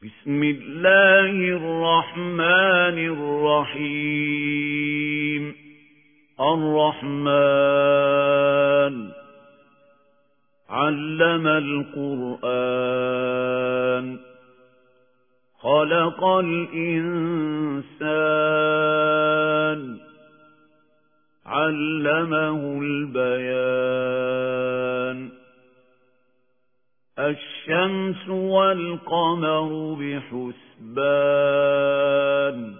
بسم الله الرحمن الرحيم. الرحمن علم القرآن خلق الإنسان علمه البيان. الشمس والقمر بحسبان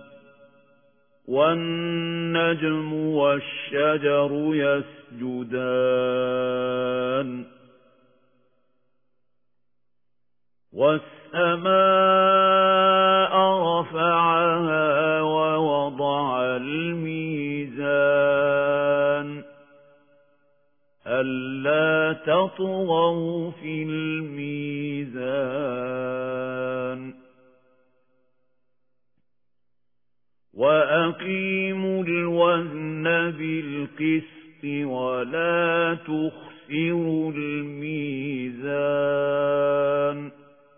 والنجم والشجر يسجدان والسماء رفعها ووضع الميزان ألا تطغوا في الميزان وأقيموا الوزن بالقسط ولا تخسروا الميزان.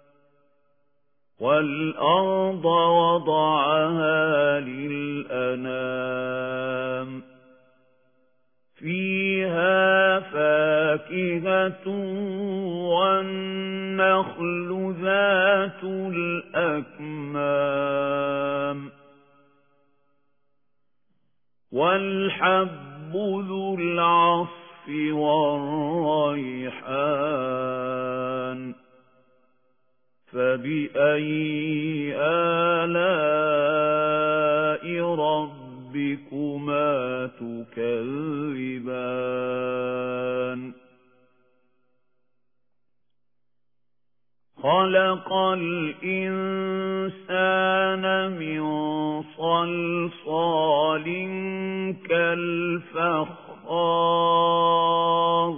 والأرض وضعها للأنام فيها فاكهة والنخل ذات الأكمام والحب ذو العصف والريحان. فبأي آلاء ربكما تكذبان. خلق الإنسان من صلصال كالفخار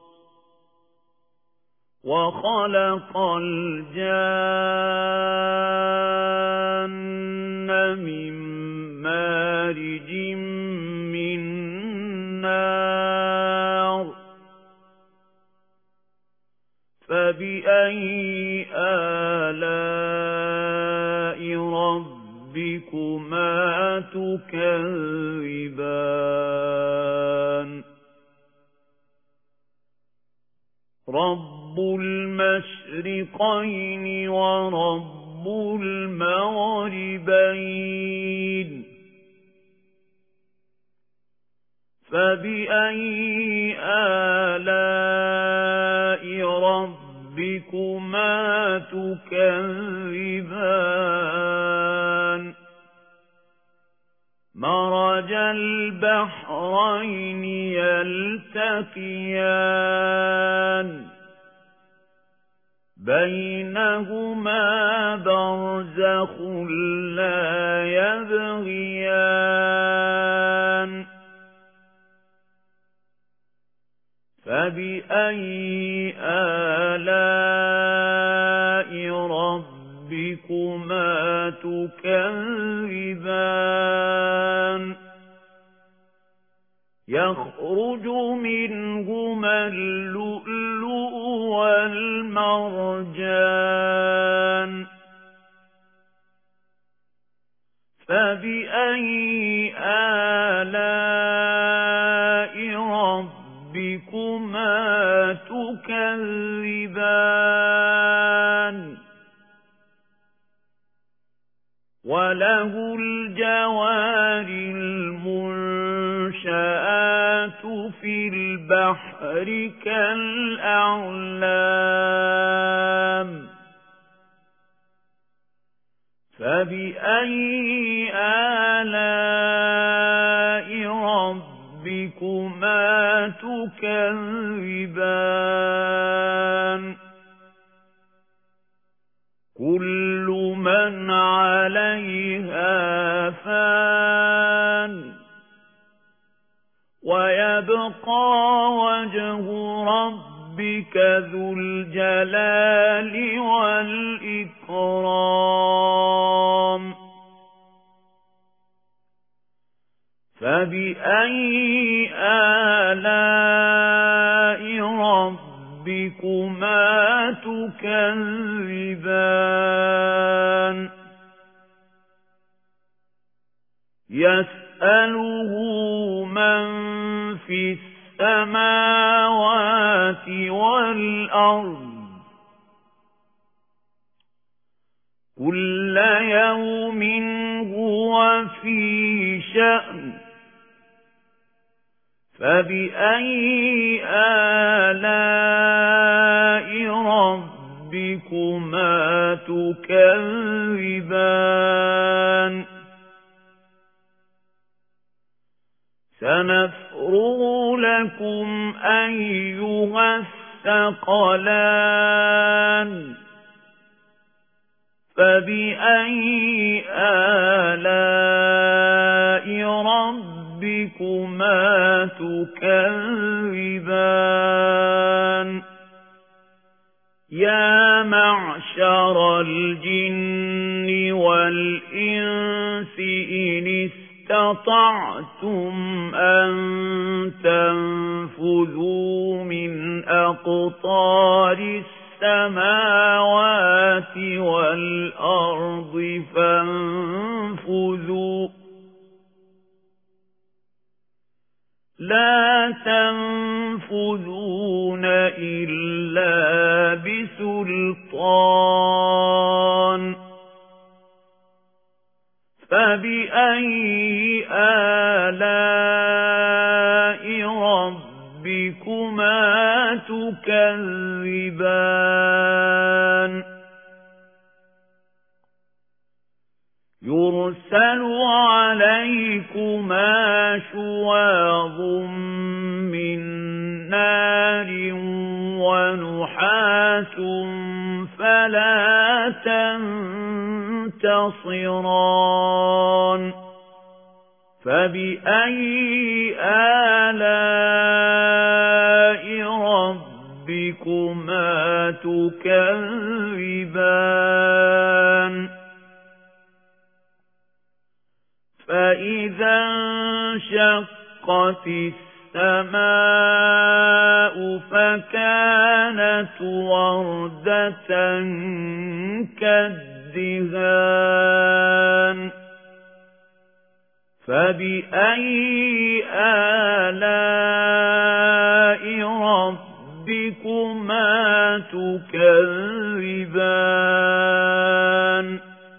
وخلق الجان من مارج من نار. فبأي آلاء ربكما تكذبان. رب المشرقين ورب المغربين. فبأي آلاء ربكما تكذبان. مرج البحرين يلتقيان بينهما برزخ لا يبغيان. فبأي آلاء ربكما تكذبان. يخرج منهما اللؤلؤ والمرجان. فبأي آلاء ربكما تكذبان. وله الجوار المنشآت في البحر كالأعلام. فبأي آلاء ربكما تكذبان. كل من عليها فان ويبقى وجه ربك ذو الجلال والإكرام. فبأي آلاء ربكما تكذبان. يسأله من في السماوات والأرض كل يوم هو في شأن فبأي آلاء ربكما تكذبان سنفرغ لكم أيها الثقلان فبأي آلاء ربكما تكذبان يا معشر الجن والإنس إن استطعتم أن تنفذوا من أقطار السماوات والأرض فانفذوا لا تنفذون إلا بسلطان فبأي آلاء ربكما تكذبان يرسل عليكما شواظ من نار ونحاس فلا تنتصران فبأي آلاء ربكما تكذبان فإذا انشقت السماء فكانت وردة كالدهان فبأي آلاء ربكما تكذبان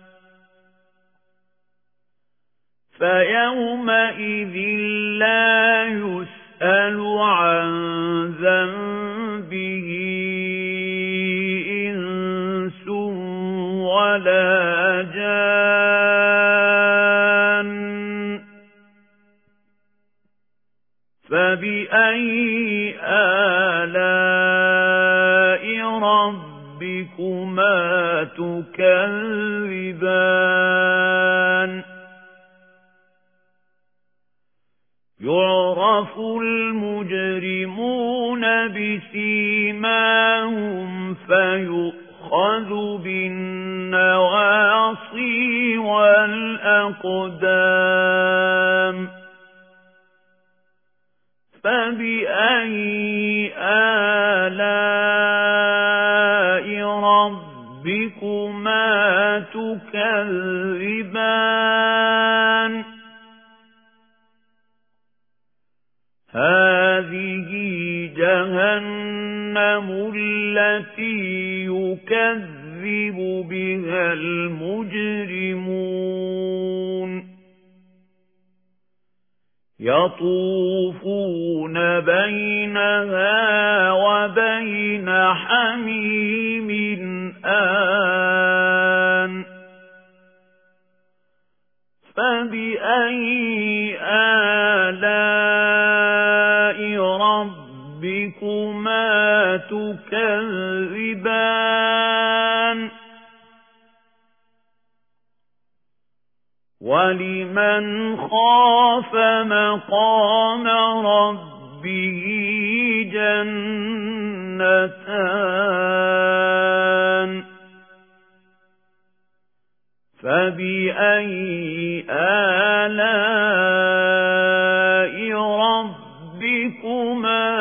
فيومئذ لا يسأل عن ذنبه إنس ولا جان فبأي آلاء ربكما تكذبان يعرف المجرمون بسيماهم فيؤخذ بالنواصي والأقدام فبأي آلاء ربكما تكذبان هذه جهنم التي يكذب بها المجرمون يطوفون بينها وبين حميم آن فبأي آلاء ربكما تكذبان ولمن خاف مقام ربه جنتان فبأي آلاء ربكما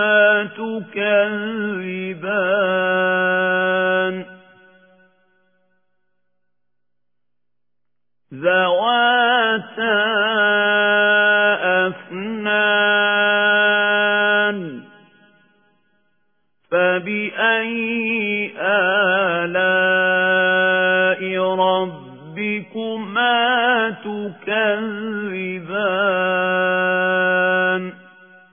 تكذبان ذواتا ربكما تكذبان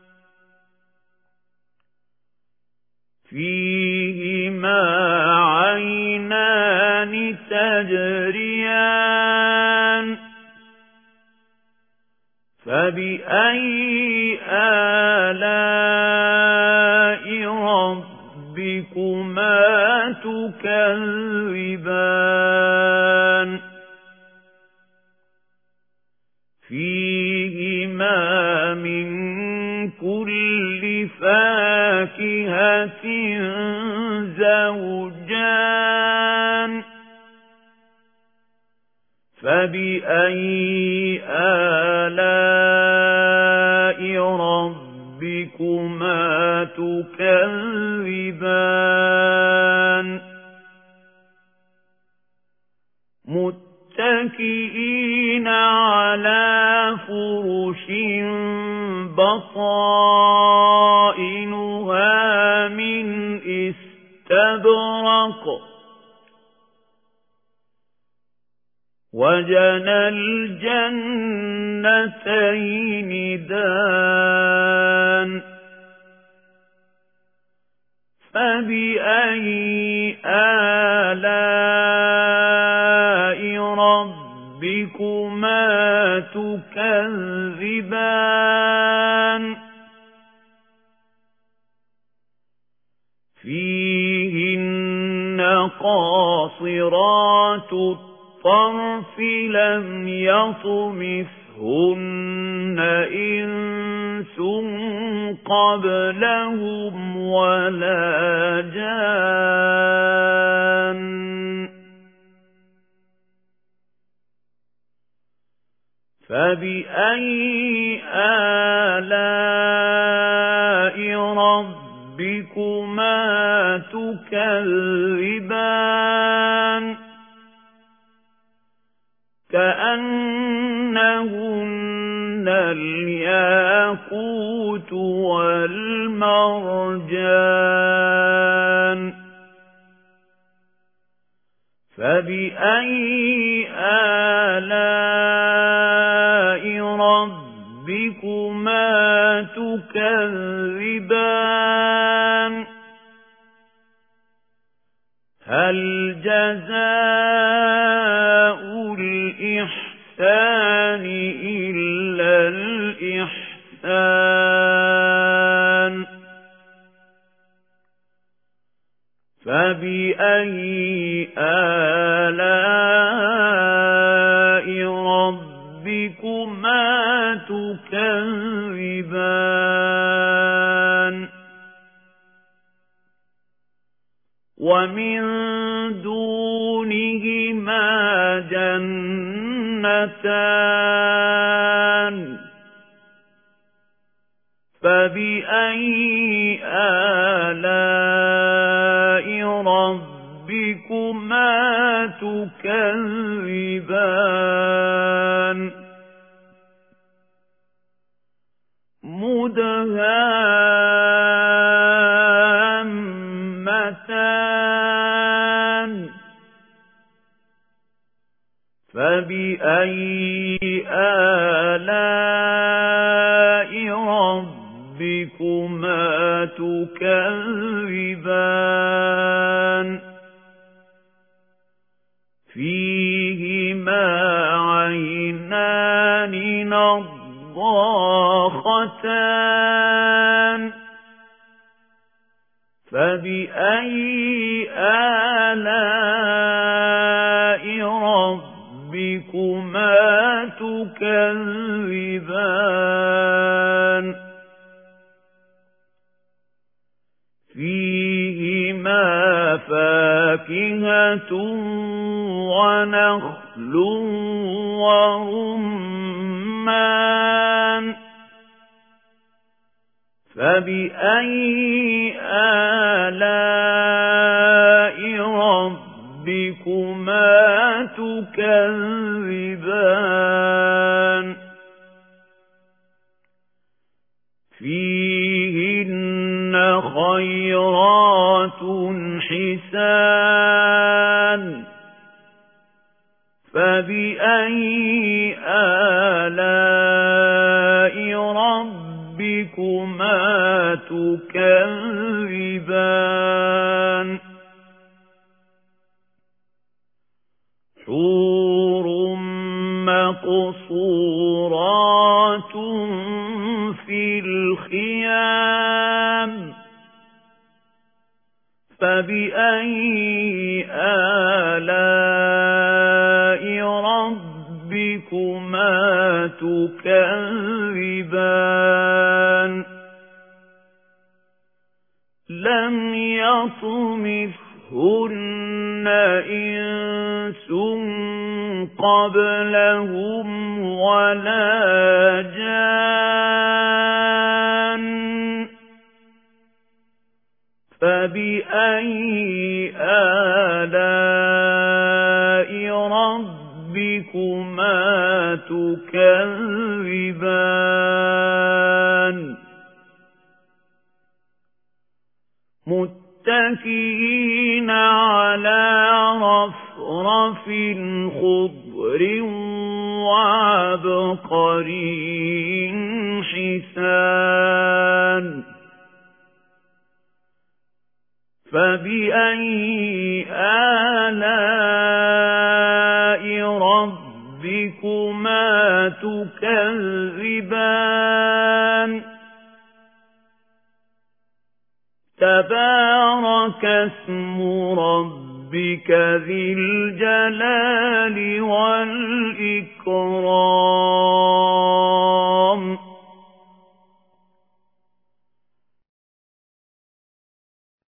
فيهما عينان تجريان فبأي آلاء ربكما تكذبان فيهما من كل فاكهة زوجان فبأي آلاء ربكما تكذبان متكئين على فرش بطائنها من استبرق وجنى الجنتين دان فبأي آلاء ربكما تكذبان فيهن قاصرات الطرف لم يطمثهن إنس قبلهم ولا جان فبأي آلاء ربكما تكذبان كأنهن الياقوت والمرجان فبأي آلاء ربكما تكذبان هل جزاء الإحسان إلا الإحسان فبأي آلاء ربكما تكذبان ومن دونهما جنتان فبأي آلاء ربكما تكذبان مدهامتان فبأي آلاء ربكما تكذبان فيهما عينان نضاختان فبأي آلاء ربكما تكذبان فيهما فاكهة ونخل ورمان فبأي آلاء ربكما تكذبان فيهن خيرات حسان فبأي آلاء ربكما تكذبان حور مقصورات في الخيام فبأي آلاء ربكما تكذبان لم يطمثهن إنس قبلهم ولا جان فبأي آلاء ربكما تكذبان متكئين على رفرف خضر وعبقري حسان فبأي آلاء ربكما تكذبان تبارك اسم ربك ذي الجلال والإكرام